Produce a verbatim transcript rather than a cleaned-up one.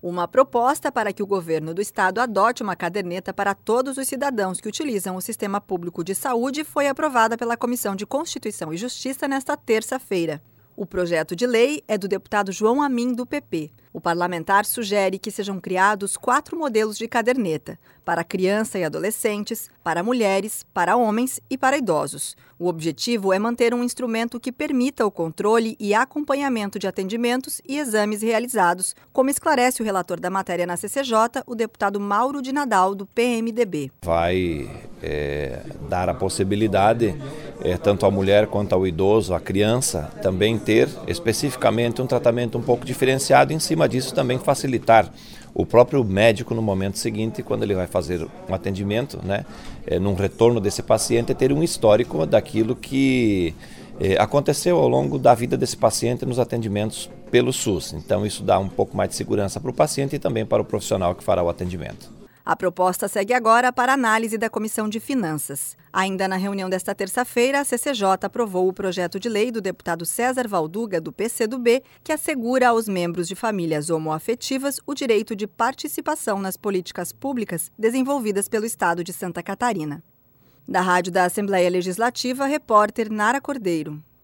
Uma proposta para que o governo do estado adote uma caderneta para todos os cidadãos que utilizam o sistema público de saúde foi aprovada pela Comissão de Constituição e Justiça nesta terça-feira. O projeto de lei é do deputado João Amin, do P P. O parlamentar sugere que sejam criados quatro modelos de caderneta, para criança e adolescentes, para mulheres, para homens e para idosos. O objetivo é manter um instrumento que permita o controle e acompanhamento de atendimentos e exames realizados, como esclarece o relator da matéria na C C J, o deputado Mauro de Nadal, do P M D B. Vai é, dar a possibilidade, é, tanto à mulher quanto ao idoso, à criança, também ter especificamente um tratamento um pouco diferenciado, em cima disso também facilitar o próprio médico no momento seguinte, quando ele vai fazer um atendimento, né, é, num retorno desse paciente, ter um histórico daquilo que é, aconteceu ao longo da vida desse paciente nos atendimentos pelo SUS. Então isso dá um pouco mais de segurança para o paciente e também para o profissional que fará o atendimento. A proposta segue agora para análise da Comissão de Finanças. Ainda na reunião desta terça-feira, a C C J aprovou o projeto de lei do deputado César Valduga, do P C do B, que assegura aos membros de famílias homoafetivas o direito de participação nas políticas públicas desenvolvidas pelo Estado de Santa Catarina. Da Rádio da Assembleia Legislativa, repórter Nara Cordeiro.